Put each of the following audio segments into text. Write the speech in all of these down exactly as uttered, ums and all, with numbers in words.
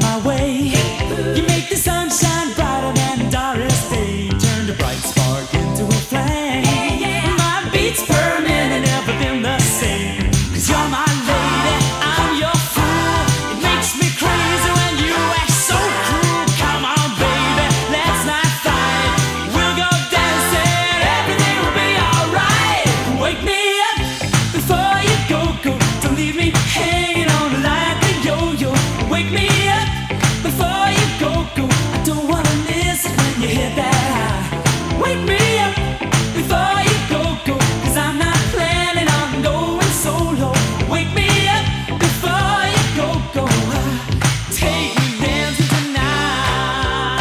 my way. You make the sunshine brighter than the darkest day. Turn the bright spark into a flame. My beats per minute never been the same. Cause you're my lady, I'm your fool. It makes me crazy when you act so cruel. Come on baby, let's not fight. We'll go dancing, everything will be alright. Wake me up before you go, go. Don't leave me hanging on like a yo-yo. Wake me up before you go, go. I don't wanna miss it when you hit that high. Wake me up before you go, go. Cause I'm not planning on going solo. Wake me up before you go, go. Take me dancing tonight.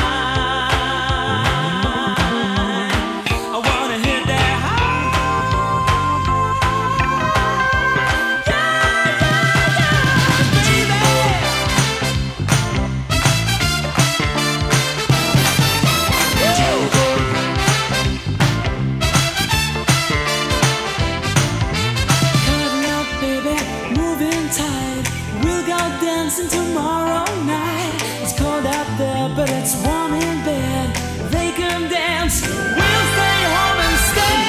I wanna hit that high. Yeah, yeah, yeah, Cutting up, baby, moving tight. We'll go dancing tomorrow night. It's cold out there, but it's warm in bed. They can dance, we'll stay home instead.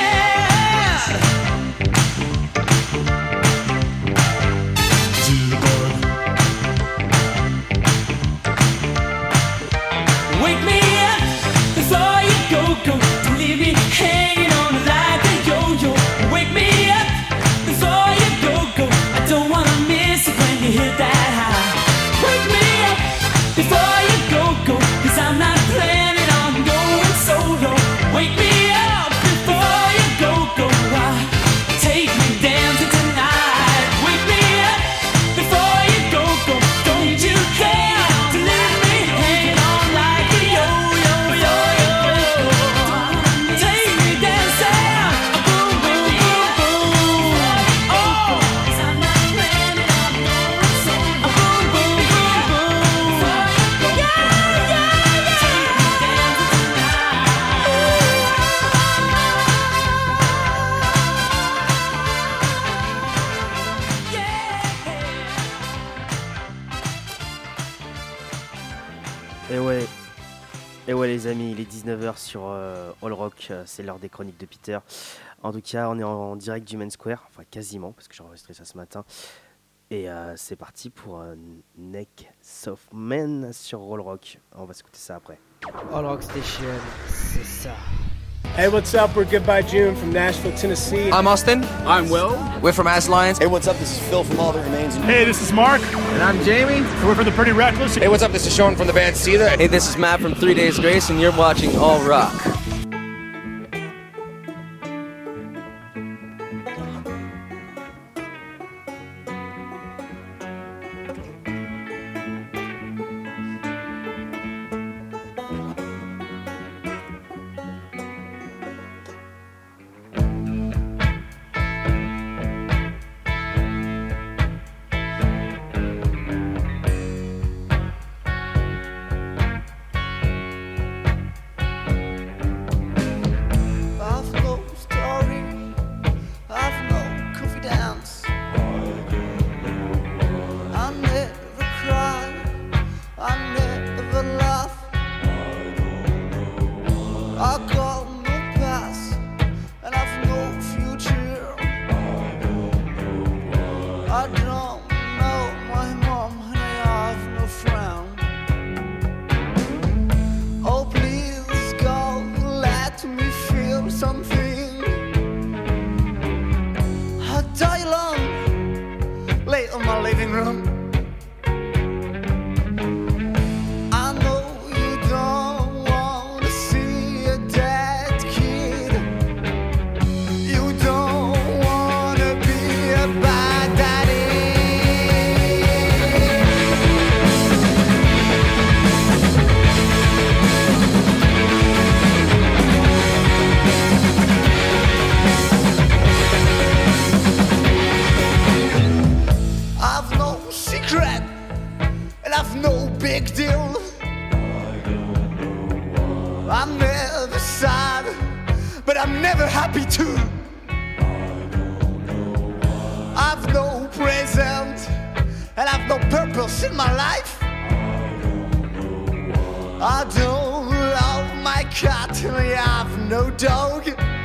Wake me up before you go, go. Don't leave me hanging on like a yo-yo. Wake me up before you go, go. I don't wanna miss it when you hit that high. Wake me up before you go, go. Cause I'm not planning on going solo. Wake me up before you go, go. Take me dancing tonight. Wake me up before you go, go. Don't you care to leave me hanging on like a yo-yo, yo-yo. Take me dancing, boom, boom, boom, boom. Oh, 'cause I'm not planning on going solo. Boom, boom, boom, boom. Yeah, yeah, yeah. Take me dancing Et ouais, et ouais les amis, il est dix-neuf heures sur euh, All Rock, euh, c'est l'heure des chroniques de Peter. En tout cas, on est en direct du Main Square, enfin quasiment, parce que j'ai enregistré ça ce matin. Et euh, c'est parti pour euh, Neck Soft Man sur All Rock. On va s'écouter ça après. All Rock Station, c'est ça. Hey, what's up? We're Goodbye June from Nashville, Tennessee. I'm Austin. I'm Will. We're from Ass Lions. Hey, what's up? This is Phil from All That Remains. Hey, this is Mark. And I'm Jamie. And we're from the Pretty Reckless. Hey, what's up? This is Sean from the band Seether. Hey, this is Matt from Three Days Grace, and you're watching All Rock. I've no story, I've no confidence. I never cry, I never laugh. I got no past, and I've no future. I don't know my mom, and I have no friend. Oh, please, God, let me feel something. I die alone, late on my living room. I know you don't want to see a dead kid. You don't want to be a bad daddy. I've no secret, and I've no big deal. I'm never sad, but I'm never happy too. I've no present, and I've no purpose in my life. I don't love my cat and I have no dog.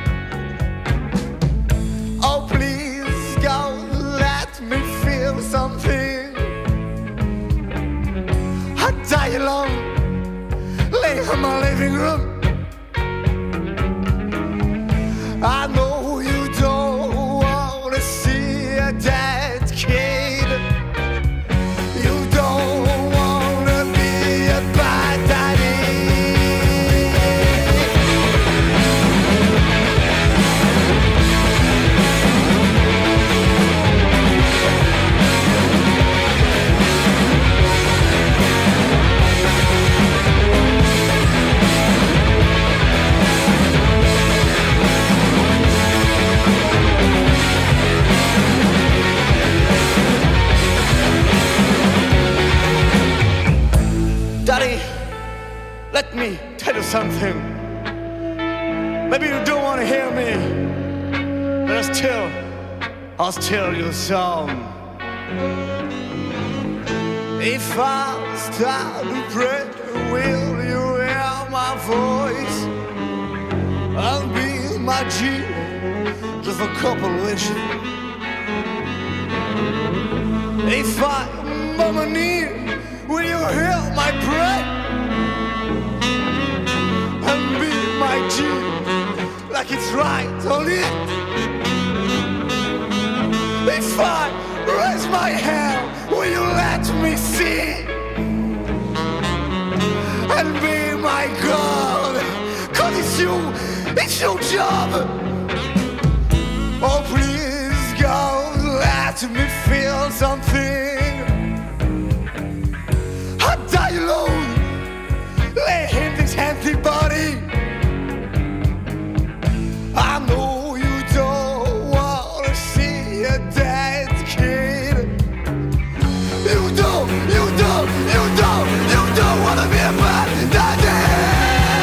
Oh please God, let me feel something. I die alone, lay in my living room. I know you don't wanna see a dead kid. You don't wanna be a bad daddy. Daddy, let me tell you something. Maybe you don't want to hear me, but I still, I'll tell you a song. If I start to pray, will you hear my voice? I'll be my G, just a couple wishes. If I on my knee, will you hear my prayer? And be my G, like it's right on it. If I raise my hand, will you let me see? And be my God, cause it's you, it's your job. Oh please God, let me feel something. I die alone, lay in this empty body. I know you don't wanna see a dead kid. You don't, you don't, you don't, you don't wanna be a bad daddy.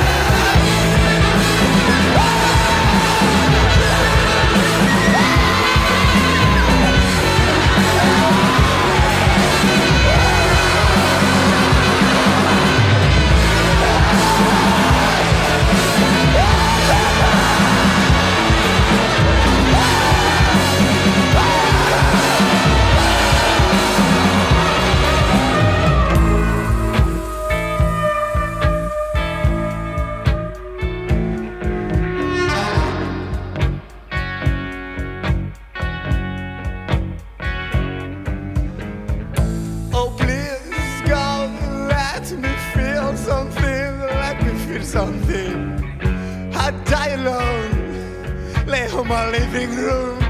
Oh please God, let me feel something, let me feel something. I die alone, lay in my living room.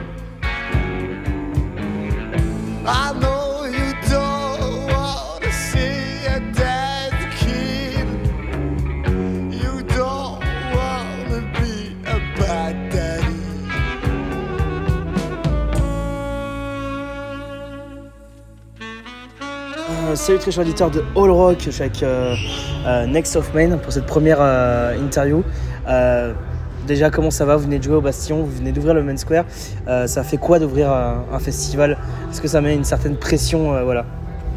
I know you don't wanna see a dead kid. You don't wanna be a bad daddy. Euh, salut très chers auditeurs de All Rock, je suis avec euh, euh, Next of Main pour cette première euh, interview. Euh, déjà comment ça va? Vous venez de jouer au Bastion, vous venez d'ouvrir le Main Square. Euh, ça fait quoi d'ouvrir un, un festival? Est-ce que ça met une certaine pression euh, voilà.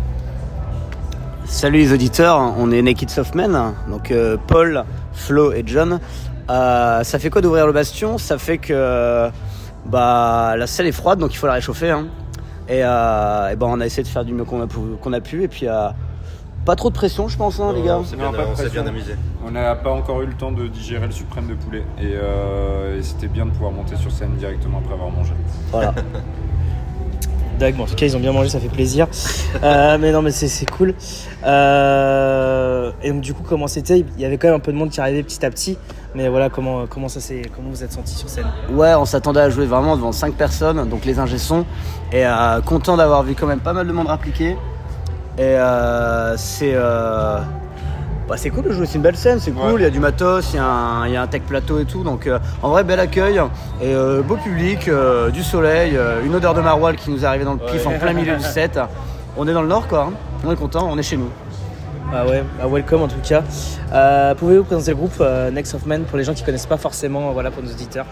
Salut les auditeurs, on est Naked Soft Men, donc euh, Paul, Flo et John. Euh, ça fait quoi d'ouvrir le Bastion? Ça fait que bah, la salle est froide, donc il faut la réchauffer. Hein. Et, euh, et ben on a essayé de faire du mieux qu'on a pu, qu'on a pu et puis euh, pas trop de pression je pense hein, les gars. On s'est bien, non, on s'est bien amusé. On n'a pas encore eu le temps de digérer le suprême de poulet et, euh, et c'était bien de pouvoir monter sur scène directement après avoir mangé. Voilà. D'accord, bon, en tout cas ils ont bien mangé, ça fait plaisir. euh, mais non mais c'est, c'est cool. Euh, et donc du coup comment c'était? Il y avait quand même un peu de monde qui arrivait petit à petit. Mais voilà, comment, comment, ça s'est, comment vous êtes sentis sur scène? Ouais, on s'attendait à jouer vraiment devant cinq personnes, donc les ingé sons. Et euh, content d'avoir vu quand même pas mal de monde rappliquer. Et euh, c'est, euh, bah, c'est cool de jouer, c'est une belle scène, c'est cool. Ouais. Il y a du matos, il y a un, il y a un tech plateau et tout. Donc euh, en vrai, bel accueil. Et euh, beau public, euh, du soleil, euh, une odeur de maroilles qui nous est arrivée dans le pif ouais. En plein milieu du set. On est dans le nord quoi, hein. On est content, on est chez nous. Ah ouais, ah welcome en tout cas. Euh, pouvez-vous présenter le groupe euh, Next of Men pour les gens qui ne connaissent pas forcément, voilà, pour nos auditeurs?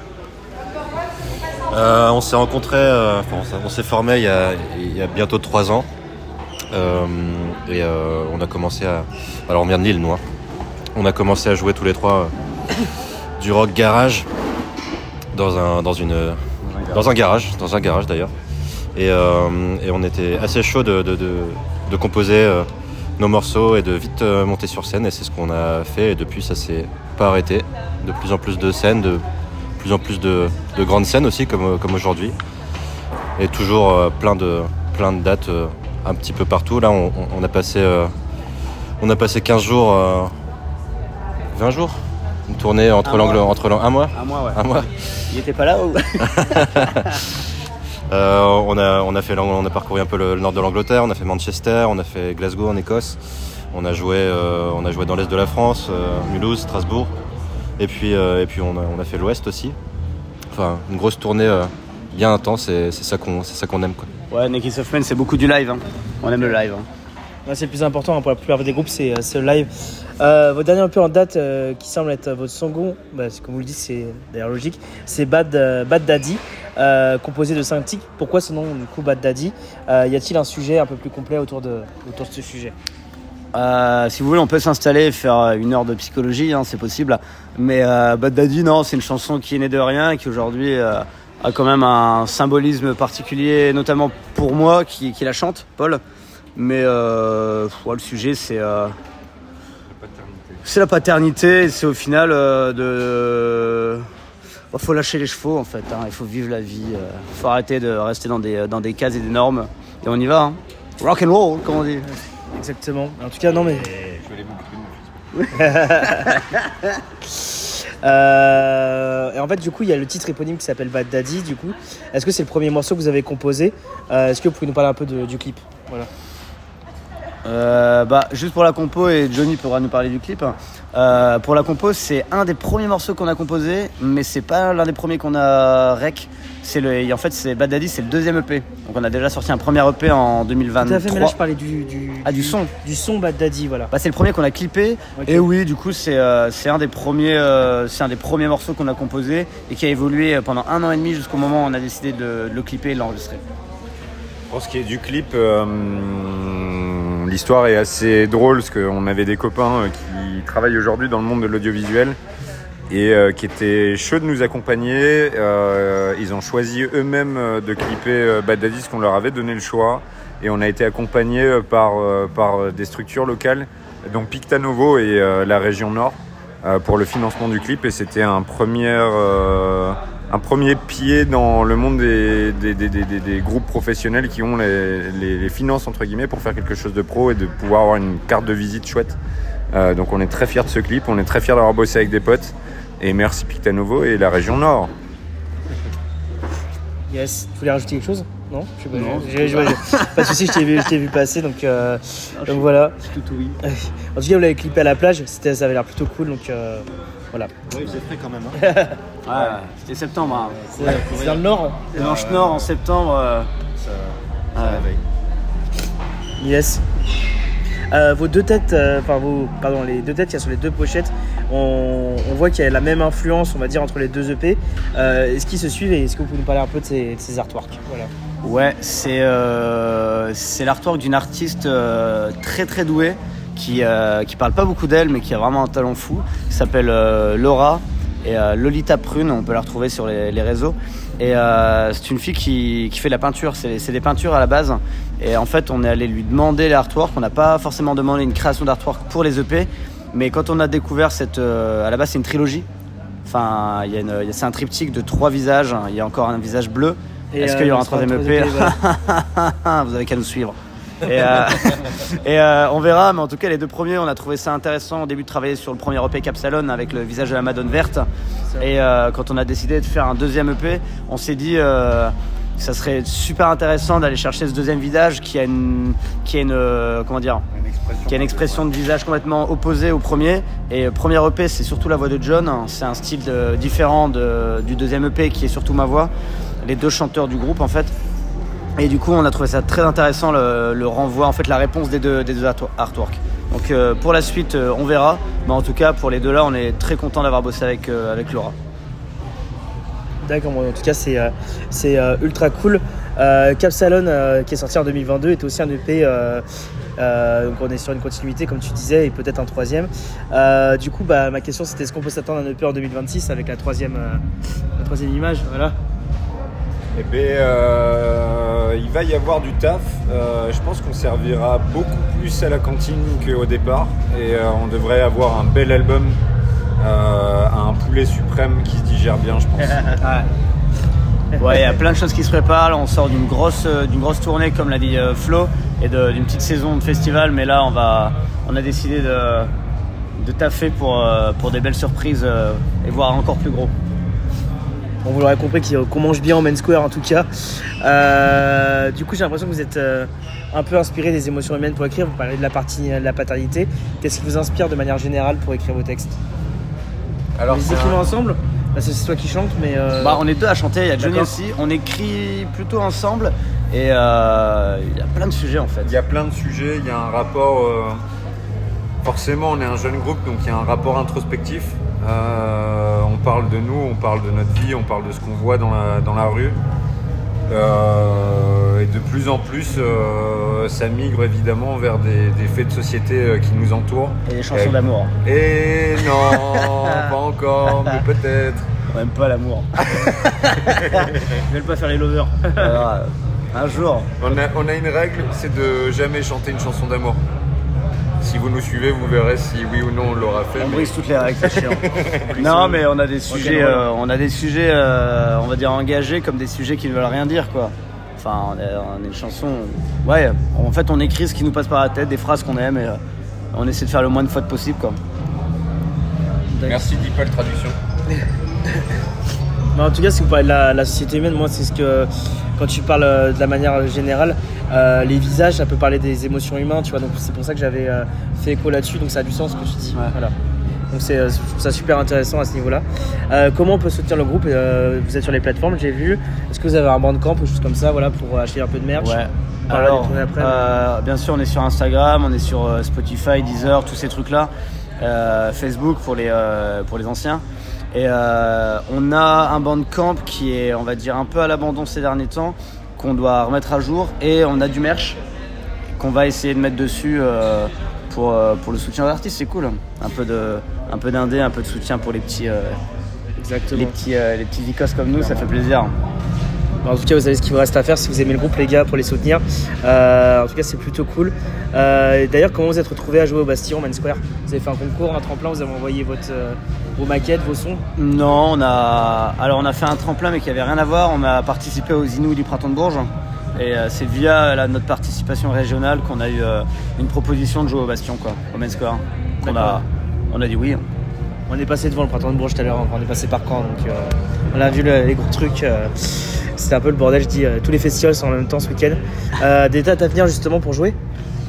euh, On s'est rencontrés, euh, enfin, on s'est formés il y a, il y a bientôt trois ans. Euh, et euh, on a commencé à... Alors on vient de Lille, nous. Hein. on a commencé à jouer tous les trois euh, du rock garage dans un, dans une, dans un garage, dans un garage d'ailleurs. Et, euh, et on était assez chaud de, de, de, de composer euh, nos morceaux et de vite euh, monter sur scène. Et c'est ce qu'on a fait. Et depuis, ça s'est pas arrêté. De plus en plus de scènes, de plus en plus de, de grandes scènes aussi, comme, comme aujourd'hui. Et toujours euh, plein, de, plein de dates euh, un petit peu partout. Là, on, on, a, passé, euh, on a passé quinze jours, euh, vingt jours. Une tournée entre l'angle, entre l'angle, un mois. Un mois, ouais. Un mois. Il était pas là ou euh, on a, on a fait, on a parcouru un peu le, le nord de l'Angleterre. On a fait Manchester, on a fait Glasgow en Écosse. On a joué, euh, on a joué dans l'est de la France, euh, Mulhouse, Strasbourg. Et puis, euh, et puis on a, on a fait l'ouest aussi. Enfin, une grosse tournée euh, bien intense. Et c'est ça qu'on, c'est ça qu'on aime, quoi. Ouais, Nekis of Men, c'est beaucoup du live. Hein. On aime le live. Hein. Ouais, c'est le plus important hein, pour la plupart des groupes, c'est, c'est le live. Euh, votre dernier E P en date, euh, qui semble être votre second, bah, comme vous le dites, c'est d'ailleurs logique, c'est Bad, euh, Bad Daddy, euh, composé de cinq titres. Pourquoi ce nom, du coup, Bad Daddy euh, Y a-t-il un sujet un peu plus complet autour de, autour de ce sujet? Euh, si vous voulez, on peut s'installer et faire une heure de psychologie, hein, c'est possible. Mais euh, Bad Daddy, non, c'est une chanson qui est née de rien et qui aujourd'hui euh, a quand même un symbolisme particulier, notamment pour moi qui, qui la chante, Paul. Mais euh, ouais, le sujet, c'est, euh, c'est la paternité. C'est au final euh, de. Il faut lâcher les chevaux en fait. Hein, il faut vivre la vie. Il euh, faut arrêter de rester dans des, dans des cases et des normes. Et on y va. Hein. Rock and roll, comme on dit. Exactement. En tout cas, non mais. euh, et en fait, du coup, il y a le titre éponyme qui s'appelle Bad Daddy. Du coup, est-ce que c'est le premier morceau que vous avez composé? euh, Est-ce que vous pouvez nous parler un peu de, du clip? Voilà. Euh, bah, juste pour la compo, et Johnny pourra nous parler du clip. Euh, pour la compo, c'est un des premiers morceaux qu'on a composé, mais c'est pas l'un des premiers qu'on a rec. C'est le, en fait, c'est Bad Daddy, c'est le deuxième E P. Donc on a déjà sorti un premier E P en deux mille vingt-trois. Tout à fait, mais là je parlais du, du, ah, du son. Du son Bad Daddy, voilà. Bah, c'est le premier qu'on a clippé. Okay. Et oui, du coup, c'est, euh, c'est, un des premiers, euh, c'est un des premiers morceaux qu'on a composé et qui a évolué pendant un an et demi jusqu'au moment où on a décidé de, de le clipper et de l'enregistrer. Pour ce qui est du clip, euh, l'histoire est assez drôle parce qu'on avait des copains qui travaillent aujourd'hui dans le monde de l'audiovisuel et euh, qui étaient chauds de nous accompagner. Euh, ils ont choisi eux-mêmes de clipper Bad Daddy, parce qu'on leur avait donné le choix. Et on a été accompagnés par, par des structures locales, donc Pictanovo et euh, la région Nord, euh, pour le financement du clip. Et c'était un premier... Euh, un premier pied dans le monde des, des, des, des, des groupes professionnels qui ont les, les, les finances entre guillemets pour faire quelque chose de pro et de pouvoir avoir une carte de visite chouette. Euh, donc on est très fiers de ce clip, on est très fiers d'avoir bossé avec des potes et merci Pictanovo et la région Nord. Yes, tu voulais rajouter quelque chose? Non, je sais pas. Non, j'ai, j'ai, j'ai, pas de soucis, je t'ai vu, je t'ai vu passer, donc, euh, non, donc voilà. Tout oui. En tout cas, vous l'avez clippé à la plage, c'était, ça avait l'air plutôt cool, donc euh, voilà. Oui, c'est frais quand même. Hein. Ouais, c'était septembre. Hein. C'est, ouais, c'est dans le nord. C'est dans le nord en septembre. Euh... Ça, ça ouais. réveille. Yes. Euh, vos deux têtes, enfin euh, vos, pardon, les deux têtes qu'il y a sur les deux pochettes, on, on voit qu'il y a la même influence, on va dire, entre les deux E P. Euh, est-ce qu'ils se suivent et est-ce que vous pouvez nous parler un peu de ces, de ces artworks? Voilà. Ouais, c'est, euh, c'est l'artwork d'une artiste euh, très très douée qui euh, qui parle pas beaucoup d'elle mais qui a vraiment un talent fou. Qui s'appelle euh, Laura et euh, Lolita Prune, on peut la retrouver sur les, les réseaux. Et euh, c'est une fille qui, qui fait de la peinture, c'est, c'est des peintures à la base. Et en fait, on est allé lui demander l'artwork. On n'a pas forcément demandé une création d'artwork pour les E P, mais quand on a découvert cette, euh, à la base, c'est une trilogie. Enfin, il y a une, c'est un triptyque de trois visages. Il y a encore un visage bleu. Et Est-ce euh, qu'il y aura un troisième E P? Voilà. Vous avez qu'à nous suivre. Et, euh, et euh, on verra, mais en tout cas les deux premiers, on a trouvé ça intéressant au début de travailler sur le premier E P Capsalon avec le visage de la Madone verte. Et euh, quand on a décidé de faire un deuxième E P, on s'est dit euh, que ça serait super intéressant d'aller chercher ce deuxième visage qui a une, qui a une, euh, comment dire, une expression, qui a une expression de visage complètement opposée au premier. Et le premier E P, c'est surtout la voix de John. C'est un style de, différent de, du deuxième E P qui est surtout ma voix. Les deux chanteurs du groupe en fait. Et du coup, on a trouvé ça très intéressant, le, le renvoi, en fait, la réponse des deux, des deux artworks. Donc, euh, pour la suite, euh, on verra. Mais en tout cas, pour les deux-là, on est très content d'avoir bossé avec, euh, avec Laura. D'accord, bon, en tout cas, c'est, euh, c'est euh, ultra cool. Euh, Capsalon, euh, qui est sorti en deux mille vingt-deux, est aussi un E P euh, Euh, donc on est sur une continuité comme tu disais et peut-être un troisième. Euh, du coup bah, ma question c'était est-ce qu'on peut s'attendre à un E P en deux mille vingt-six avec la troisième, euh, la troisième image voilà. Eh bien, euh, il va y avoir du taf. Euh, je pense qu'on servira beaucoup plus à la cantine qu'au départ. Et euh, on devrait avoir un bel album, euh, un poulet suprême qui se digère bien, je pense. Ouais, ouais, il y a plein de choses qui se préparent. Là, on sort d'une grosse, euh, d'une grosse tournée, comme l'a dit euh, Flo, et de, d'une petite saison de festival. Mais là, on, va, on a décidé de, de taffer pour, euh, pour des belles surprises euh, et voir encore plus gros. Bon, vous l'aurez compris qu'on mange bien en Main Square en tout cas. Euh, du coup, j'ai l'impression que vous êtes euh, un peu inspiré des émotions humaines pour écrire. Vous parlez de la partie de la paternité. Qu'est-ce qui vous inspire de manière générale pour écrire vos textes? Alors, vous écrivez un... ensemble? Bah, c'est toi qui chantes, mais. Euh... Bah, on est deux à chanter. Il y a Johnny D'accord. aussi. On écrit plutôt ensemble et euh, il y a plein de sujets en fait. Il y a plein de sujets. Il y a un rapport. Euh... Forcément, on est un jeune groupe, donc il y a un rapport introspectif. Euh, on parle de nous, on parle de notre vie, on parle de ce qu'on voit dans la, dans la rue. Euh, et de plus en plus, euh, ça migre évidemment vers des, des faits de société euh, qui nous entourent. Et des chansons et, d'amour. Et non, pas encore, mais peut-être. On n'aime pas l'amour. Ils veulent pas faire les lovers. Alors, un jour. On a, on a une règle, c'est de jamais chanter une chanson d'amour. Si vous nous suivez, vous verrez si oui ou non on l'aura fait. On mais... brise toutes les règles, c'est chiant. Non, mais on a des sujets, euh, on a des sujets, euh, on va dire engagés, comme des sujets qui ne veulent rien dire, quoi. Enfin, on a, on a une chanson. Ouais, en fait, on écrit ce qui nous passe par la tête, des phrases qu'on aime, et euh, on essaie de faire le moins de fautes possible, quoi. Merci Deeple Traduction. Mais en tout cas, si vous parlez de la, la société humaine, moi, c'est ce que quand tu parles de la manière générale, euh, les visages, ça peut parler des émotions humaines, tu vois. Donc c'est pour ça que j'avais euh, fait écho là-dessus. Donc ça a du sens ce que tu dis. Ouais. Voilà. Donc c'est, je trouve ça super intéressant à ce niveau-là. Euh, comment on peut soutenir le groupe? euh, Vous êtes sur les plateformes, j'ai vu. Est-ce que vous avez un bandcamp ou quelque chose comme ça, voilà, pour acheter un peu de merch? Ouais. Pareil, Alors, après, euh, bien sûr, on est sur Instagram, on est sur euh, Spotify, Deezer, tous ces trucs-là. Euh, Facebook pour les euh, pour les anciens. Et euh, on a un bandcamp qui est, on va dire, un peu à l'abandon ces derniers temps, qu'on doit remettre à jour, et on a du merch qu'on va essayer de mettre dessus euh, pour, euh, pour le soutien aux artistes. C'est cool, un peu de, un peu d'indé, un peu de soutien pour les petits, euh, Exactement. les petits, euh, les petits vicos comme nous, ça fait plaisir. En tout cas, vous savez ce qu'il vous reste à faire si vous aimez le groupe, les gars, pour les soutenir. Euh, en tout cas, c'est plutôt cool. Euh, d'ailleurs, comment vous êtes retrouvés à jouer au Bastillon, Main Square? Vous avez fait un concours, un tremplin, vous avez envoyé votre, euh, vos maquettes, vos sons? Non, on a, alors on a fait un tremplin, mais qui avait rien à voir. On a participé aux Inouïs du Printemps de Bourges. Et euh, c'est via la, notre participation régionale qu'on a eu euh, une proposition de jouer au Bastion, quoi, au Main Square. On a, on a dit oui. On est passé devant le Printemps de Bourges tout à l'heure, on est passé par Caen, donc euh, on a vu le, les gros trucs. Euh, c'était un peu le bordel, je dis. Euh, tous les festivals sont en même temps ce week-end. Euh, des dates à venir justement pour jouer?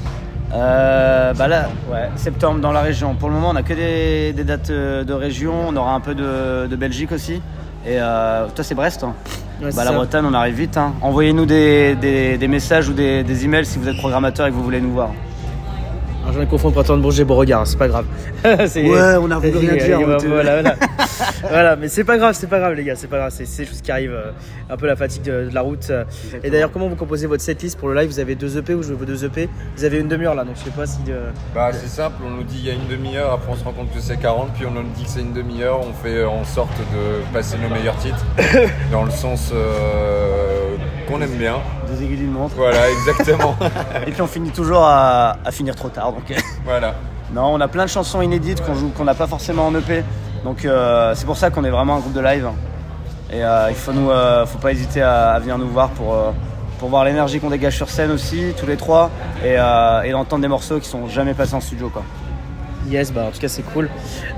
Euh, bah là, ouais, septembre dans la région. Pour le moment, on a que des, des dates de région. On aura un peu de, de Belgique aussi. Et euh, toi, c'est Brest, hein. Ouais, bah, la Bretagne, on arrive vite, hein. Envoyez-nous des, des, des messages ou des, des emails si vous êtes programmateur et que vous voulez nous voir. Alors, je me confonds Printemps de Bourges et Beauregard, c'est pas grave. c'est, ouais, on a voulu rien dire. Voilà, voilà, voilà. Voilà, mais c'est pas grave, c'est pas grave les gars, c'est pas grave, c'est, c'est des choses qui arrivent, euh, un peu la fatigue de, de la route. Euh. Et d'ailleurs, comment vous composez votre setlist pour le live? Vous avez deux E P, vous jouez vos deux E P, vous avez une demi-heure là, donc je sais pas si. Euh... Bah c'est simple, on nous dit il y a une demi-heure, après on se rend compte que c'est quarante, puis on nous dit que c'est une demi-heure, on fait en sorte de passer nos meilleurs titres, dans le sens euh, qu'on aime bien. Des aiguilles d'une montre. Voilà, exactement. Et puis on finit toujours à, à finir trop tard, donc. Voilà. Non, on a plein de chansons inédites qu'on joue, qu'on n'a pas forcément en E P. Donc euh, c'est pour ça qu'on est vraiment un groupe de live. Et euh, il faut nous, euh, faut pas hésiter à, à venir nous voir pour, euh, pour voir l'énergie qu'on dégage sur scène aussi, tous les trois, et, euh, et d'entendre des morceaux qui sont jamais passés en studio, quoi. Yes, bah en tout cas c'est cool.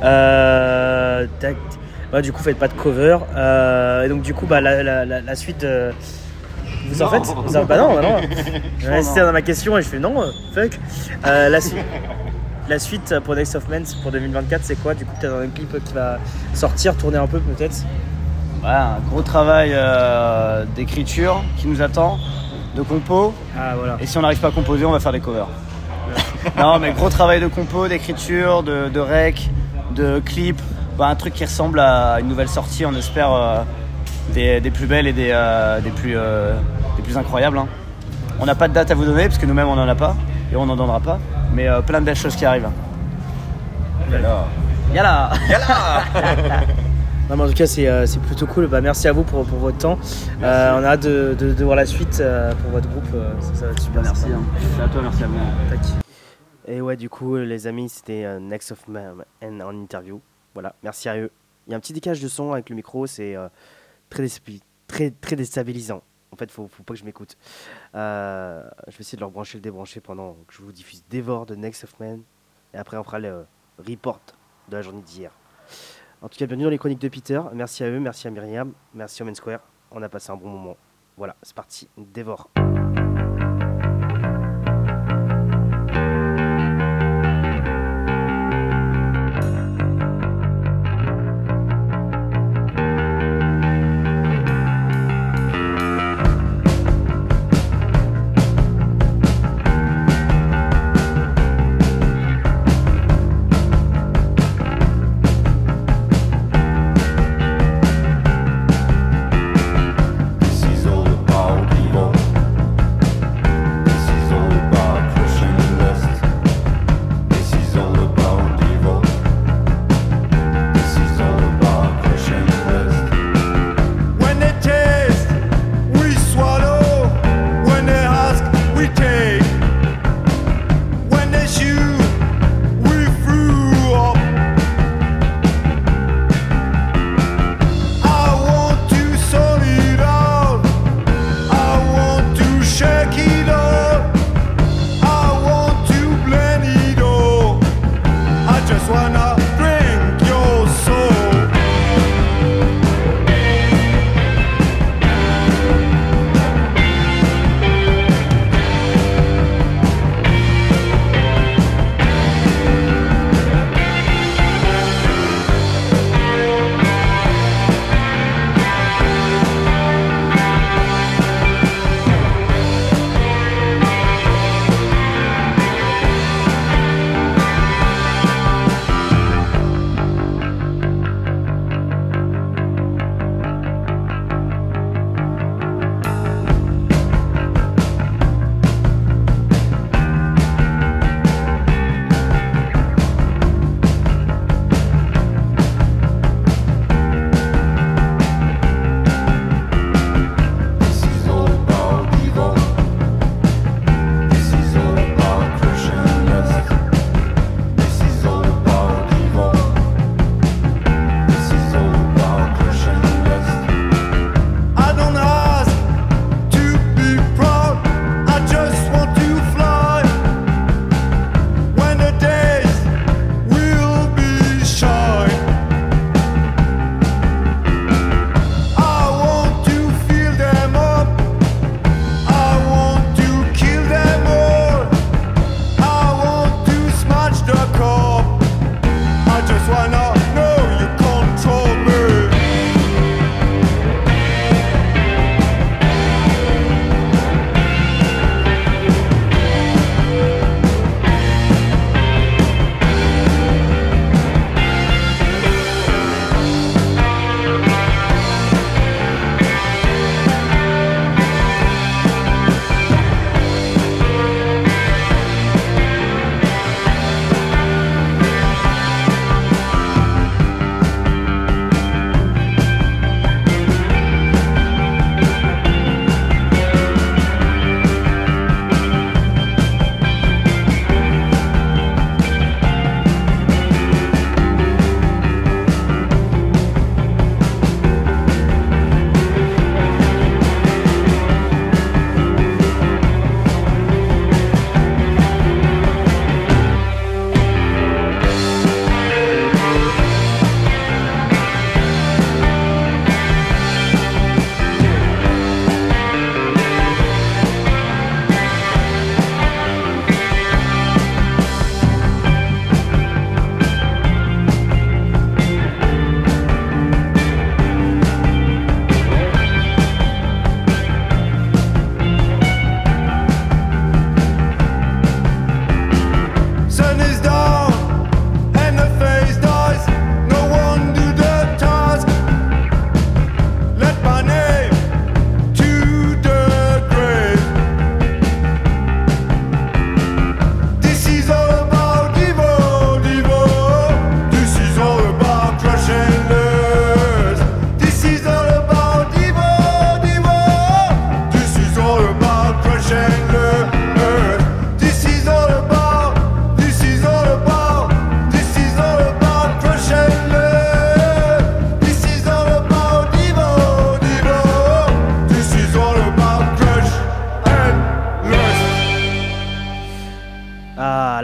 Euh, tac. Bah, du coup, vous faites pas de cover. Euh, et donc du coup, bah la, la, la, la suite. Euh, vous en faites vous en, Bah non, bah non. C'était dans ma question et je fais non, fuck. Euh, la suite. La suite pour Next of Men pour deux mille vingt-quatre, c'est quoi? Du coup, tu as un clip qui va sortir, tourner un peu peut-être? Ouais, un gros travail euh, d'écriture qui nous attend, de compo. Ah, voilà. Et si on n'arrive pas à composer, on va faire des covers. Ouais. Non, mais gros travail de compo, d'écriture, de, de rec, de clip. Bah, un truc qui ressemble à une nouvelle sortie, on espère, euh, des, des plus belles et des, euh, des, plus, euh, des plus incroyables. Hein. On n'a pas de date à vous donner parce que nous-mêmes on n'en a pas. et on n'en donnera pas. Mais euh, plein de belles choses qui arrivent. Yalla. Yalla. Yalla. Non, mais en tout cas, c'est, euh, c'est plutôt cool. Bah, merci à vous pour, pour votre temps. Euh, on a hâte de, de, de voir la suite euh, pour votre groupe. Euh, ça, ça va être super. Bah, merci. sympa. Hein. Merci à toi, merci à vous. Tac. Et ouais, du coup, les amis, c'était euh, Next of Man en interview. Voilà, merci à eux. Il y a un petit décalage de son avec le micro, c'est euh, très, déspi- très, très déstabilisant. En fait, faut, faut pas que je m'écoute. Euh, je vais essayer de leur brancher le débrancher pendant que je vous diffuse Dévore de Next of Man. Et après, on fera le euh, report de la journée d'hier. En tout cas, bienvenue dans les chroniques de Peter. Merci à eux, merci à Myriam, merci au Main Square. On a passé un bon moment. Voilà, c'est parti, Dévore. This is all about evil.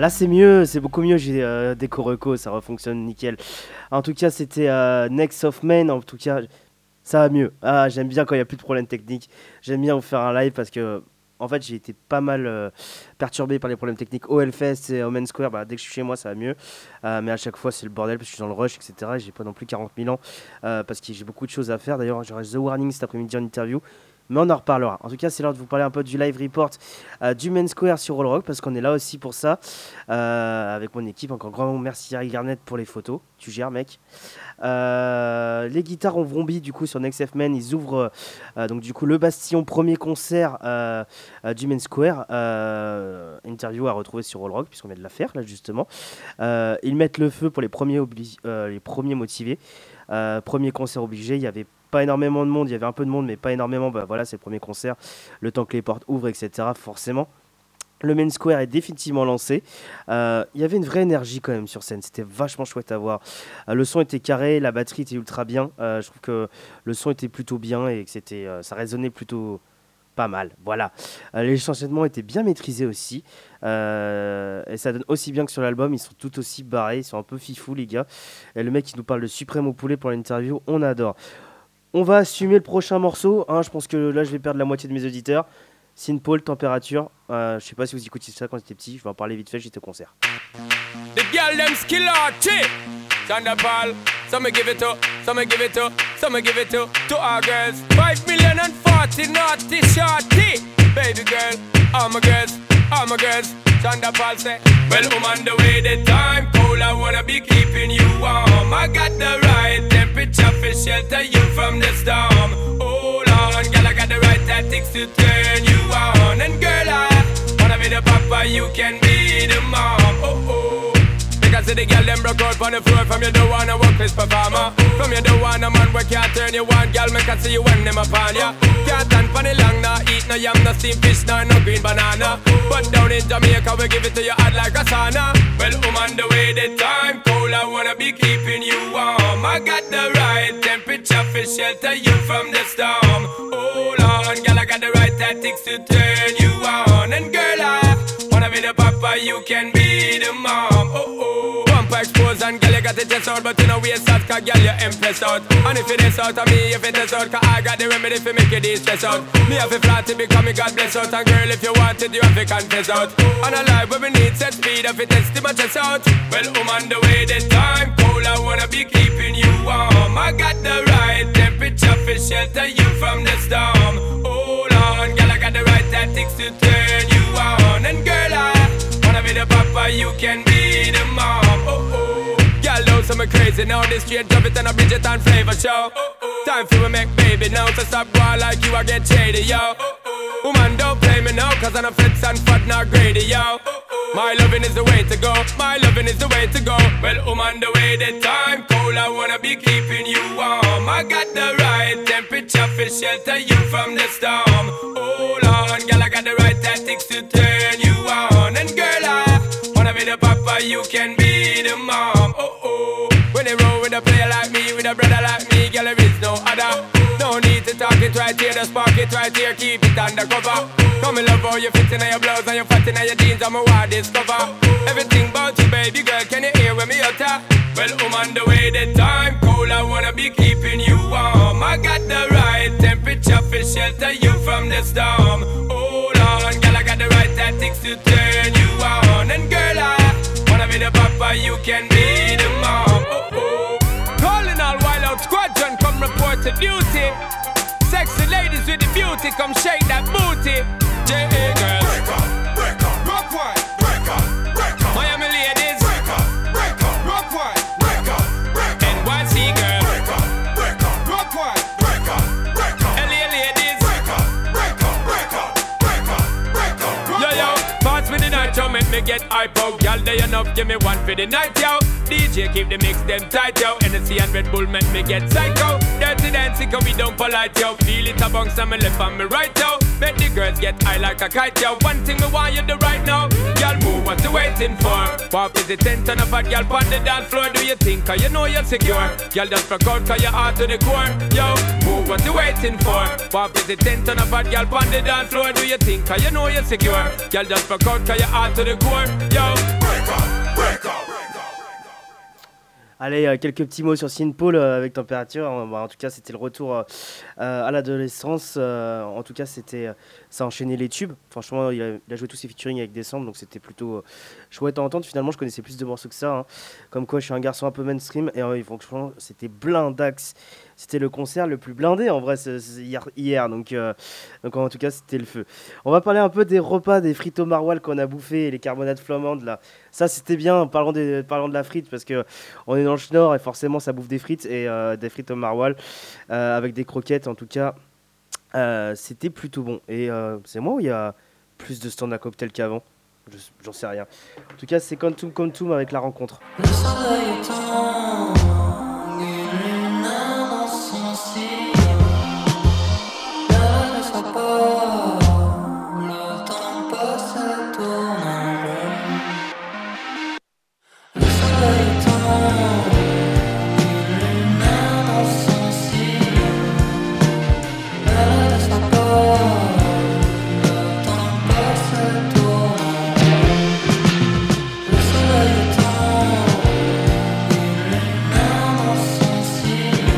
Là c'est mieux, c'est beaucoup mieux, j'ai euh, des Coroco, ça refonctionne nickel. En tout cas c'était euh, Next of Main, en tout cas ça va mieux. Ah, j'aime bien quand il n'y a plus de problèmes techniques, j'aime bien vous faire un live parce que en fait j'ai été pas mal euh, perturbé par les problèmes techniques au Hellfest et au Main Square, bah, dès que je suis chez moi ça va mieux, euh, mais à chaque fois c'est le bordel parce que je suis dans le rush, et cetera. Et j'ai pas non plus quarante mille ans euh, parce que j'ai beaucoup de choses à faire. D'ailleurs j'aurai The Warning cet après-midi en interview, mais on en reparlera. En tout cas c'est l'heure de vous parler un peu du live report euh, du Main Square sur All Rock parce qu'on est là aussi pour ça euh, avec mon équipe. Encore grand merci à Eric Garnett pour les photos, tu gères mec. Euh, les guitares ont vrombi du coup sur Next of Main, ils ouvrent euh, donc du coup le Bastion, premier concert euh, euh, du Main Square, euh, interview à retrouver sur All Rock puisqu'on vient de la faire là justement. Euh, ils mettent le feu pour les premiers, obli- euh, les premiers motivés, euh, premier concert obligé, il y avait pas énormément de monde, il y avait un peu de monde mais pas énormément, bah voilà c'est le premier concert, le temps que les portes ouvrent etc forcément. Le Main Square est définitivement lancé. Euh, il y avait une vraie énergie quand même sur scène. C'était vachement chouette à voir. Euh, le son était carré, la batterie était ultra bien. Euh, je trouve que le son était plutôt bien et que c'était, euh, ça résonnait plutôt pas mal. Voilà. Euh, les changements étaient bien maîtrisés aussi. Euh, et ça donne aussi bien que sur l'album. Ils sont tout aussi barrés. Ils sont un peu fifous les gars. Et le mec qui nous parle de Suprême au poulet pour l'interview, on adore. On va assumer le prochain morceau. Hein, je pense que là je vais perdre la moitié de mes auditeurs. Synpaul, Température, euh, je sais pas si vous écoutiez ça quand j'étais petit, je vais en parler vite fait, j'étais au concert. The girl them skill arty, Thunderball, some me give it to, some me give it to, some me give it to, to our girls. Five million and forty naughty shorty, baby girl, all my girls, all my girls. Thunderball say, well I'm on the way, the time cold, I wanna be keeping you warm. I got the right temperature for shelter you from the storm. Hold on, girl, I got the right tactics to turn you on. And girl, I wanna be the papa, you can be the mom. Oh oh. Because the girl them broke out on the floor. From you don't wanna work this performer. From you don't wanna man where can't turn you on. Girl, make I see you when them upon ya. Can't stand for the long, nah eat no yam, no steamed fish, nah no green banana. But down in Jamaica we give it to you hot like a sauna. Well, I'm on the way, the time cold, I wanna be keeping you warm. I got the right temperature for shelter you from the storm. Hold on, girl, I got the right tactics to turn you on. And girl, I wanna be the papa, you can be the mom. Oh oh. Bumper expose and girl, you got the chest out, but you know we out, cause girl, you impressed out. And if it is out of me, if it is out, cause I got the remedy for make you de-stress out. Me have a flat to become a God bless out. And girl, if you want it, you have to confess out. And a life where we need set speed, if it is to my chest out. Well, I'm on the way, the time cold, I wanna be keeping you warm. I got the right temperature for shelter you from the storm. Hold on, girl, I got the right tactics to turn you on. And girl, I wanna be the papa, you can be the mom. Oh oh. Girl, know some crazy now. This straight drop it and a Bridget and flavor show. Oh, oh. Time for we make baby now. So stop going like you, I get shady, yo. Oh, oh. Woman, don't play me now, cause I'm a flex and fat, not greedy, yo. Oh, oh. My loving is the way to go. My loving is the way to go. Well, I'm on the way, the time cold, I wanna be keeping you warm. I got the right temperature for shelter you from the storm. Hold on, girl, I got the right tactics to turn you on. And girl, I wanna be the papa, you can be the mom. Oh oh. When they roll with a player like me, with a brother like me, girl, there is no other. No need to talk it right here, just spark it right here, keep it undercover. Come and love how you fit in your blouse and you fat in your jeans, I'm a wild discover. Everything about you, baby girl, can you hear when me utter? Well, I'm on the way, the time cold, I wanna be keeping you warm. I got the right temperature for shelter you from the storm. Hold on, girl, I got the right tactics to turn you on. And girl, I wanna be the papa, you can be the mom. Oh oh. Calling all wild out squadron, come report to duty. Sexy ladies with the beauty, come shake that booty. J A girls, break up, break up, rock wide, break up, break up. Miami ladies, break up, break up, rock wide, break up, break up. N Y C girls, break up, break up, rock wide, break up, break up. L A ladies, break up, break up, break up, break up, break up. Yo yo, pass me the night, yo, make me get hype out. Y'all day enough, give me one for the night, yo. D J keep the mix them tight, yo. N C and Red Bull make me get psycho. Dirty dancing, cause we don't polite, yo. Feel it a bounce on me left and me right, yo. Make the girls get high like a kite, yo. One thing me want you do right now. Y'all move, what you waiting for? Pop is the tent on a fat girl on the dance floor. Do you think, cause you know you're secure? Y'all just rock out, cause you're hard to the core. Yo, move, what you waiting for? Pop is the tent on a fat girl on the dance floor. Do you think, cause you know you're secure? Y'all just rock out, cause you're hard to the core. Yo, break Allez, euh, quelques petits mots sur Sean Paul euh, avec Température. En, bah, en tout cas, c'était le retour euh, euh, à l'adolescence. Euh, en tout cas, c'était, euh, ça a enchaîné les tubes. Franchement, il a, il a joué tous ses featuring avec Décembre, donc c'était plutôt euh, chouette à entendre. Finalement, je connaissais plus de morceaux que ça. Hein. Comme quoi, je suis un garçon un peu mainstream. Et euh, franchement, c'était blindax. C'était le concert le plus blindé en vrai c'est, c'est hier, hier. Donc, euh, donc en tout cas, c'était le feu. On va parler un peu des repas, des frites au maroilles qu'on a bouffé et les carbonades flamandes là. Ça, c'était bien. Parlons, des, parlons de la frite parce que on est dans le Schnorr et forcément, ça bouffe des frites et euh, des frites au maroilles euh, avec des croquettes. En tout cas, euh, c'était plutôt bon. Et euh, c'est moi où il y a plus de stands à cocktail qu'avant. Je, j'en sais rien. En tout cas, c'est Quantum Quantum avec la rencontre. Le soleil éteint, une lune insensible. Ne laisse pas, le temps passe et tourne en rond. Le soleil éteint, une lune insensible. Ne laisse pas, le temps passe et tourne en rond. Le soleil éteint, une lune insensible.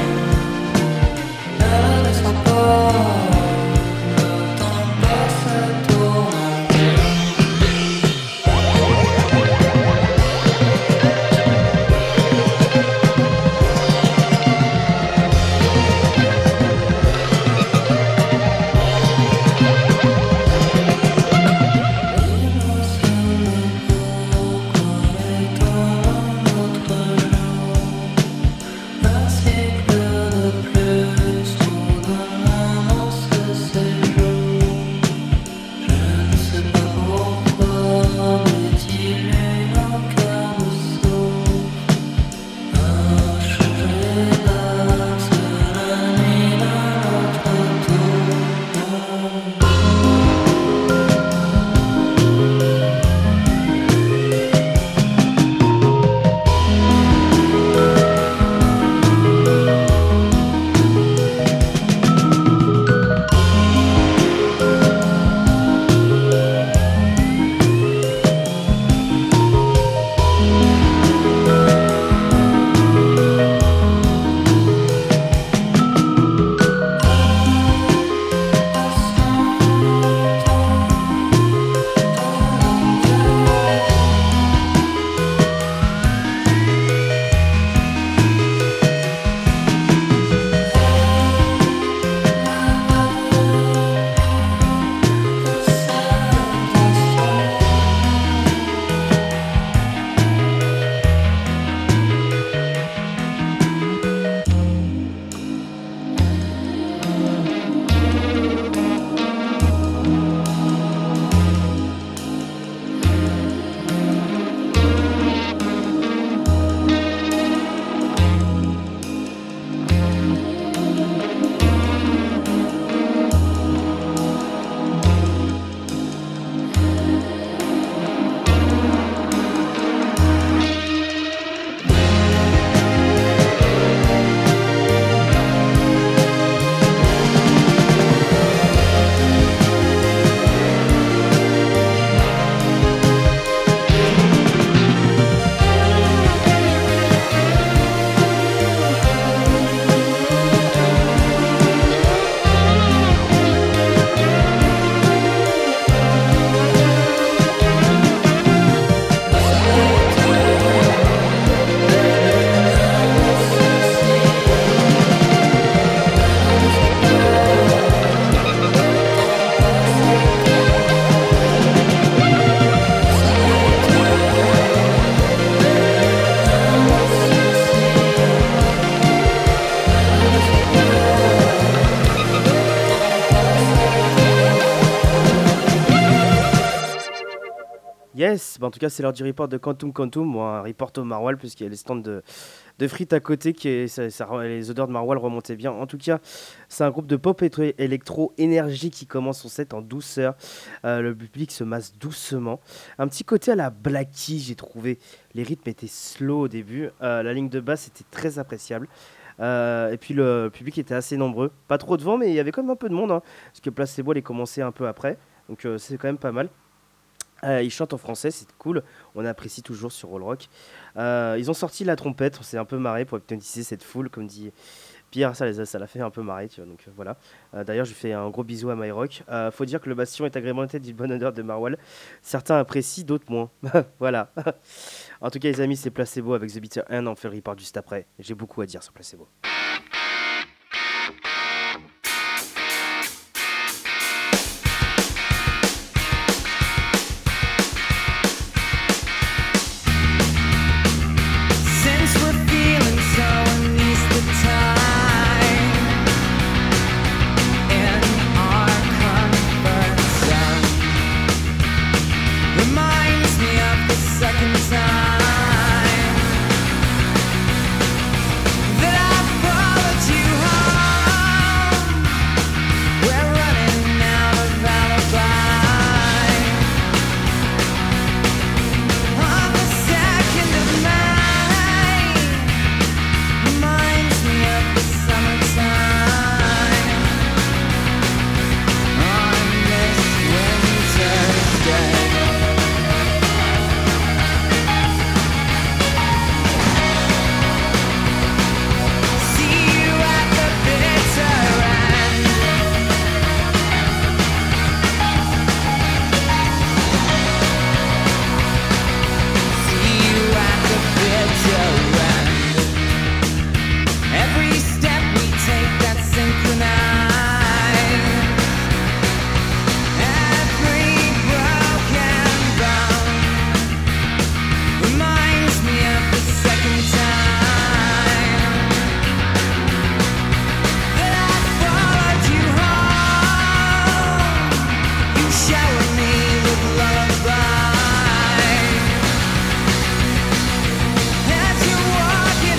Ne laisse pas, le temps passe et tourne en rond. Un cycle de plus soudain annonce ses jours. Je ne sais pas pourquoi, mais dilue mon cœur me sauve. A changé d'axe la nuit dans notre tour. Yes, bah en tout cas c'est l'heure du report de Quantum Quantum, moi un report au maroilles puisqu'il y a les stands de, de frites à côté, qui est, ça, ça, les odeurs de maroilles remontaient bien. En tout cas, c'est un groupe de pop électro énergie qui commence son set en douceur. Euh, le public se masse doucement. Un petit côté à la Blackie, j'ai trouvé. Les rythmes étaient slow au début. Euh, la ligne de basse était très appréciable. Euh, et puis le public était assez nombreux. Pas trop de vent, mais il y avait quand même un peu de monde. Hein, parce que Placebo, les commençait un peu après. Donc euh, c'est quand même pas mal. Euh, ils chantent en français, c'est cool, on apprécie toujours sur All Rock. Euh, ils ont sorti la trompette, on s'est un peu marré pour hypnotiser cette foule, comme dit Pierre, ça les a- ça l'a fait un peu marrer, tu vois, donc euh, voilà. Euh, D'ailleurs, je fais un gros bisou à MyRock. Euh, faut dire que le Bastion est agrémenté d'une bonne odeur de Marwal. Certains apprécient, d'autres moins. Voilà. En tout cas, les amis, c'est Placebo avec The Bitter End, on fait le report juste après. J'ai beaucoup à dire sur Placebo. Since we're feeling so uneasy the time in our comfort zone reminds me of the second time that I followed you home. We're running out of alibi on the second of May. Reminds me of the summertime on this winter's day. See you at the bitter end. See you at the bitter end. Every step we take that's synchronized. Every broken bone reminds me of the second time that I followed you home. You showered me with lullabies as you're walking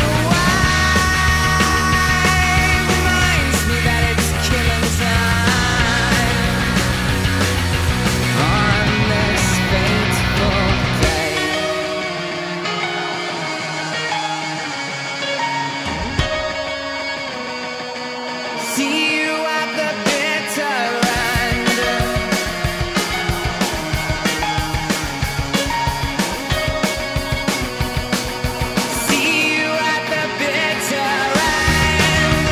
away. Reminds me that it's killing time on this fateful day. See you at the bitter end. See you at the bitter end.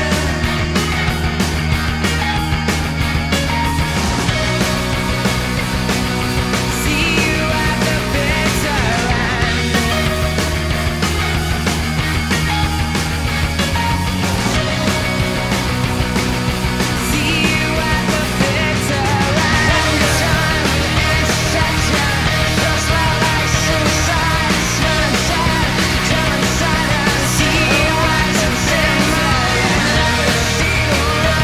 See you at the bitter end. See you at the bitter end. Intersection, just like suicide. Sunshine, come inside us. See you at the bitter end. See you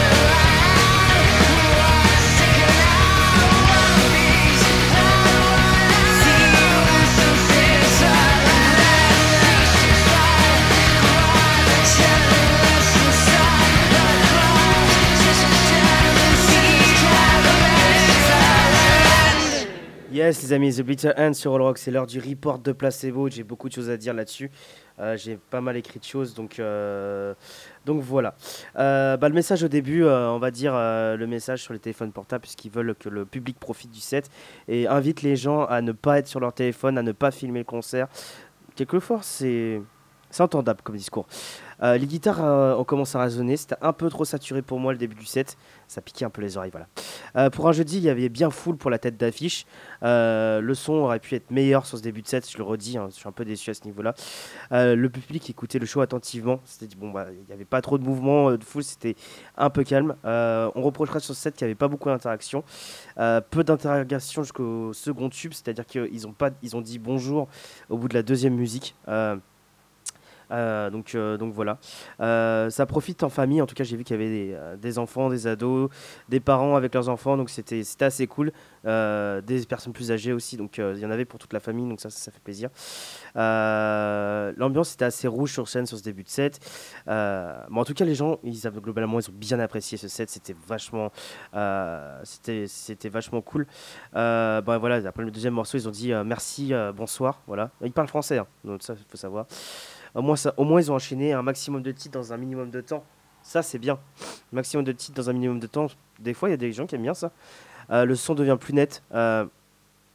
Yes, les amis, The Bitter End sur All Rock, c'est l'heure du report de Placebo. J'ai beaucoup de choses à dire là-dessus. Euh, j'ai pas mal écrit de choses, donc, euh, donc voilà. Euh, bah, le message au début, euh, on va dire euh, le message sur les téléphones portables, puisqu'ils veulent que le public profite du set et invite les gens à ne pas être sur leur téléphone, à ne pas filmer le concert. Quelquefois, c'est c'est entendable comme discours. Euh, les guitares euh, ont commencé à résonner, c'était un peu trop saturé pour moi le début du set, ça piquait un peu les oreilles, voilà. Euh, pour un jeudi, il y avait bien full pour la tête d'affiche. Euh, le son aurait pu être meilleur sur ce début de set, je le redis, hein, je suis un peu déçu à ce niveau-là. Euh, le public écoutait le show attentivement, c'était bon, bah, il n'y avait pas trop de mouvement euh, de foule, c'était un peu calme. Euh, on reprochera sur ce set qu'il n'y avait pas beaucoup d'interaction, euh, peu d'interrogation jusqu'au second tube, c'est-à-dire qu'ils ont pas, ils ont dit bonjour au bout de la deuxième musique. Euh, Euh, donc, euh, donc voilà, euh, ça profite en famille. En tout cas, j'ai vu qu'il y avait des, euh, des enfants, des ados, des parents avec leurs enfants, donc c'était c'était assez cool. Euh, des personnes plus âgées aussi, donc euh, il y en avait pour toute la famille, donc ça, ça, ça fait plaisir. Euh, L'ambiance était assez rouge sur scène sur ce début de set. Euh, mais en tout cas, les gens, ils avaient, globalement, ils ont bien apprécié ce set. C'était vachement, euh, c'était c'était vachement cool. Euh, ben voilà, après le deuxième morceau, ils ont dit euh, merci, euh, bonsoir. Voilà, ils parlent français, hein, donc ça, il faut savoir. Au moins, ça, au moins, ils ont enchaîné un maximum de titres dans un minimum de temps. Ça, c'est bien. Maximum de titres dans un minimum de temps. Des fois, il y a des gens qui aiment bien ça. Euh, le son devient plus net. Euh,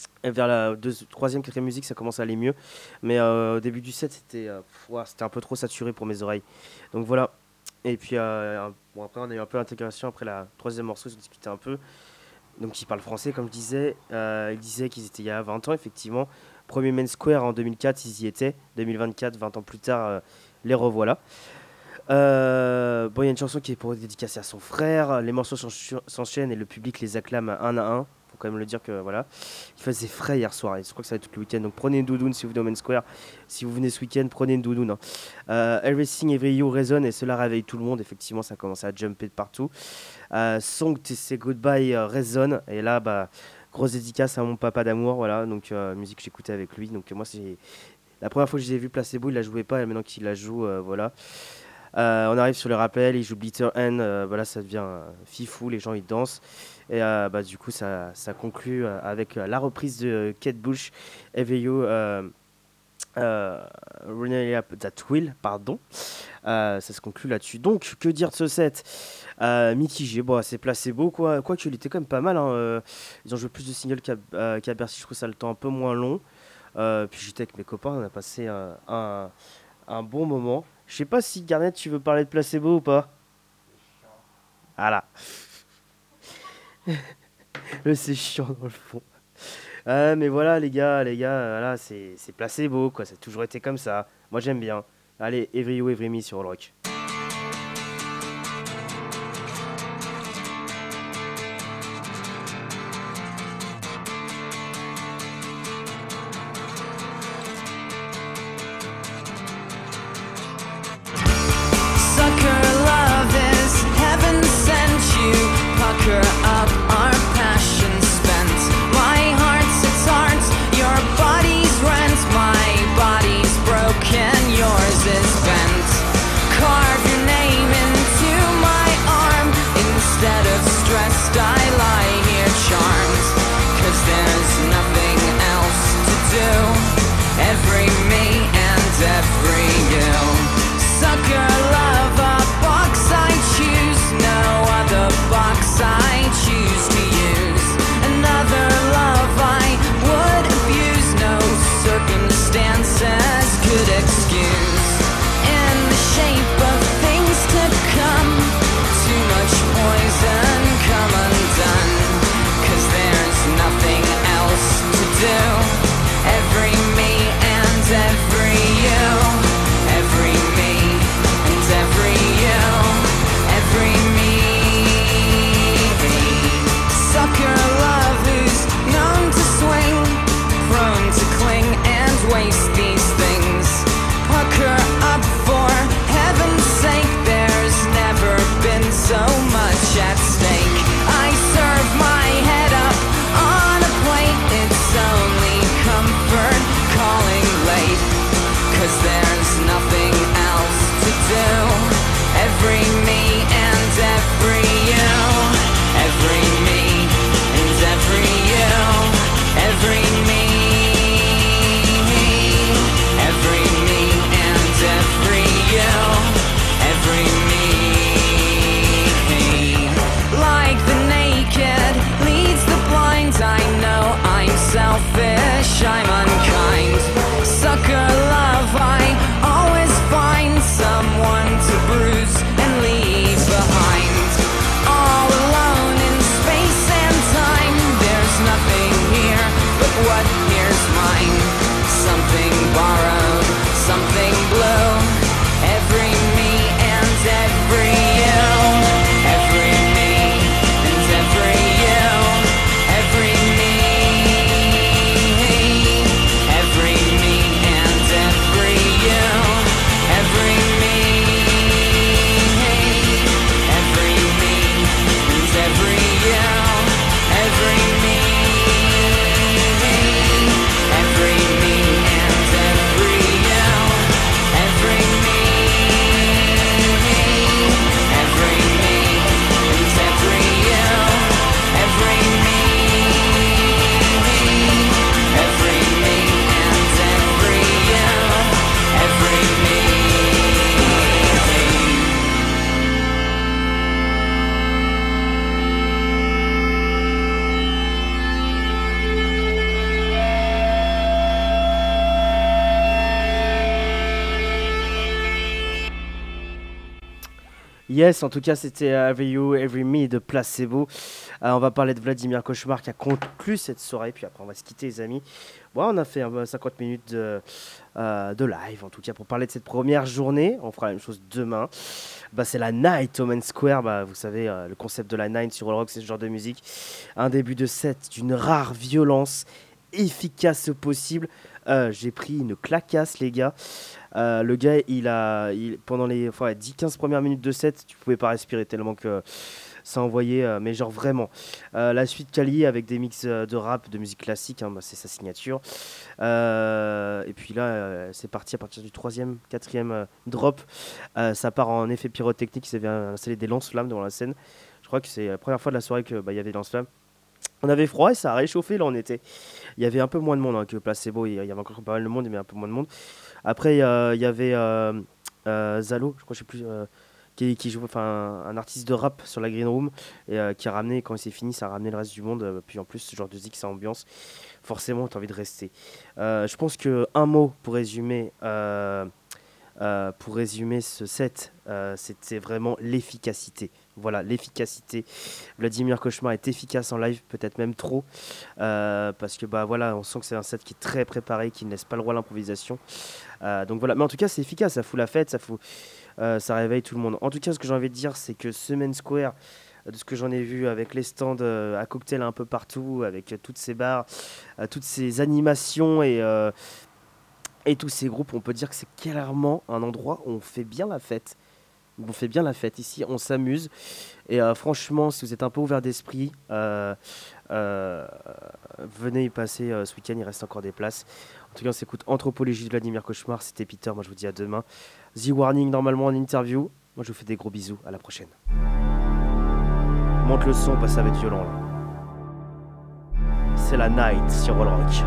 Et vers la deux, troisième, quatrième musique, ça commence à aller mieux. Mais euh, au début du set, c'était euh, pff, ouah, c'était un peu trop saturé pour mes oreilles. Donc voilà. Et puis euh, bon, après, on a eu un peu l'intégration. Après la troisième morceau, ils ont discuté un peu. Donc ils parlent français, comme je disais. Euh, ils disaient qu'ils étaient il y a vingt ans, effectivement. Premier Main Square en deux mille quatre, ils y étaient. deux mille vingt-quatre, vingt ans plus tard, euh, les revoilà. Euh, bon, il y a une chanson qui est pour dédicacer à son frère. Les morceaux s'encha- s'enchaînent et le public les acclame un à un. Faut quand même le dire que voilà. Il faisait frais hier soir et je crois que ça va être tout le week-end. Donc prenez une doudoune si vous venez au Main Square. Si vous venez ce week-end, prenez une doudoune. Hein. Euh, Everything Every You résonne et cela réveille tout le monde. Effectivement, ça commence à jumper de partout. Euh, Song to Say Goodbye euh, résonne et là, bah, grosse dédicace à mon papa d'amour. Voilà, donc euh, musique que j'écoutais avec lui. Donc euh, moi, c'est la première fois que je l'ai vu Placebo, il la jouait pas et maintenant qu'il la joue, euh, voilà. Euh, on arrive sur le rappel, il joue Blitter N, euh, voilà, ça devient euh, fifou, les gens ils dansent. Et euh, bah, du coup, ça, ça conclut euh, avec euh, la reprise de Kate Bush, Every You, euh, euh, Running Up That Will, pardon. Euh, ça se conclut là-dessus. Donc, que dire de ce set euh, mitigé, bon, c'est Placebo, quoi. Quoique, il était quand même pas mal. Hein, euh, ils ont joué plus de singles qu'à, euh, qu'à Bercy, je trouve ça le temps un peu moins long. Euh, puis j'étais avec mes copains, on a passé euh, un, un bon moment. Je sais pas si Garnet, tu veux parler de Placebo ou pas. Voilà. Le c'est chiant dans le fond. Euh, mais voilà les gars, les gars, voilà, c'est, c'est Placebo quoi, ça a toujours été comme ça. Moi j'aime bien. Allez, Every You, Every Me sur All Rock. Sucker love is heaven sent you. Pucker up our passion spent. My heart's its art, your body's rent. My body's broken, yours is bent. Car Yes, en tout cas, c'était Every You, Every Me de Placebo. Euh, on va parler de Vladimir Cauchemar qui a conclu cette soirée. Puis après, on va se quitter, les amis. Bon, on a fait euh, cinquante minutes de, euh, de live, en tout cas, pour parler de cette première journée. On fera la même chose demain. Bah, c'est la night au Main Square. Bah, vous savez, euh, le concept de la night sur All Rock, c'est ce genre de musique. Un début de set d'une rare violence, efficace au possible. Euh, j'ai pris une clacasse, les gars. Euh, le gars, il a, il, pendant les enfin, dix quinze premières minutes de set, tu pouvais pas respirer tellement que ça envoyait, euh, mais genre vraiment. Euh, la suite Kali avec des mix euh, de rap, de musique classique, hein, bah, c'est sa signature. Euh, et puis là, euh, c'est parti à partir du troisième, quatrième euh, drop. Euh, ça part en effet pyrotechnique, ils avaient installé des lance-flammes devant la scène. Je crois que c'est la première fois de la soirée qu'il bah, y avait des lance-flammes. On avait froid et ça a réchauffé, là on était. Il y avait un peu moins de monde hein, que Placebo, il y avait encore pas mal de monde, mais un peu moins de monde. Après, il y, euh, y avait euh, euh, Zalo, je crois, je sais plus, euh, qui, qui joue, enfin un, un artiste de rap sur la Green Room, et euh, qui a ramené, quand il s'est fini, ça a ramené le reste du monde. Euh, puis en plus, ce genre de zik, ça ambiance, forcément, tu as envie de rester. Euh, je pense qu'un mot pour résumer. Euh, Euh, pour résumer ce set, euh, c'était vraiment l'efficacité. Voilà, l'efficacité. Vladimir Cauchemar est efficace en live, peut-être même trop, euh, parce que bah voilà, on sent que c'est un set qui est très préparé, qui ne laisse pas le droit à l'improvisation. Euh, donc voilà, mais en tout cas c'est efficace, ça fout la fête, ça fout, euh, ça réveille tout le monde. En tout cas, ce que j'ai envie de dire, c'est que ce Main Square, de ce que j'en ai vu avec les stands euh, à cocktail un peu partout, avec euh, toutes ces bars, euh, toutes ces animations et euh, Et tous ces groupes, on peut dire que c'est clairement un endroit où on fait bien la fête. On fait bien la fête ici, on s'amuse. Et euh, franchement, si vous êtes un peu ouvert d'esprit, euh, euh, venez y passer euh, ce week-end, il reste encore des places. En tout cas, on s'écoute Anthropologie de Vladimir Cauchemar. C'était Peter, moi je vous dis à demain. The Warning, normalement en interview. Moi je vous fais des gros bisous, à la prochaine. Monte le son, parce que ça va être violent là. C'est la night sur All Rock.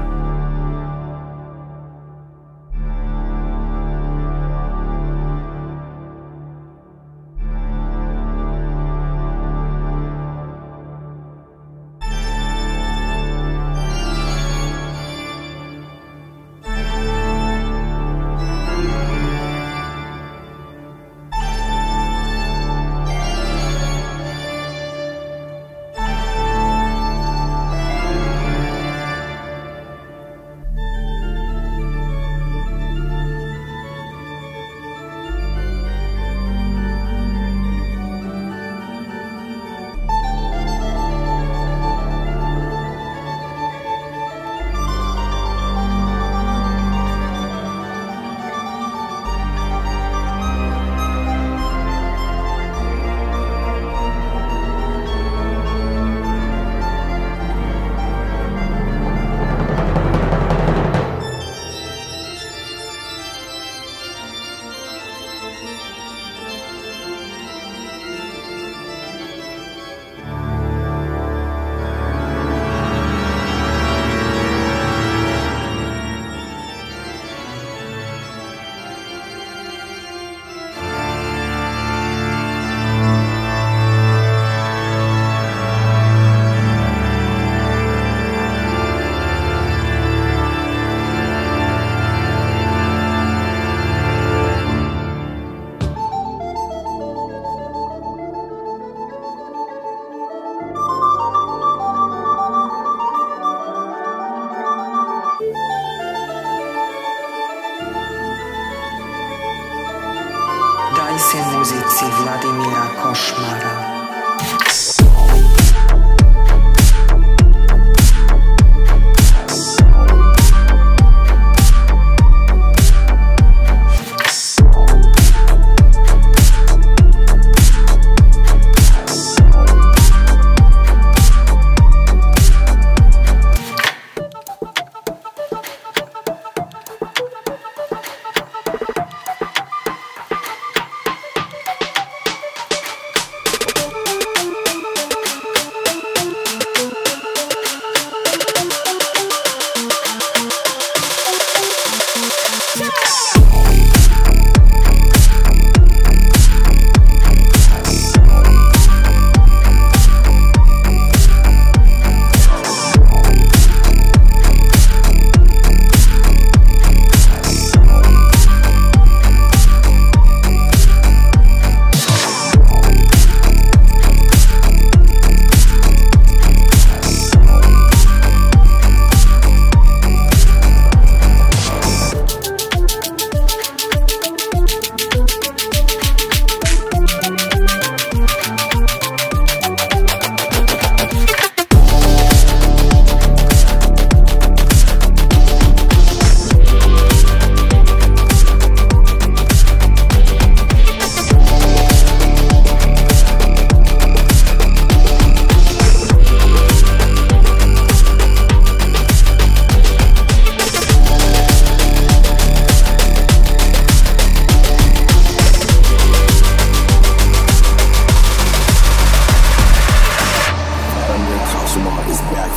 Daj se muzici Vladimira Cauchemara.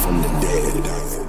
from the dead.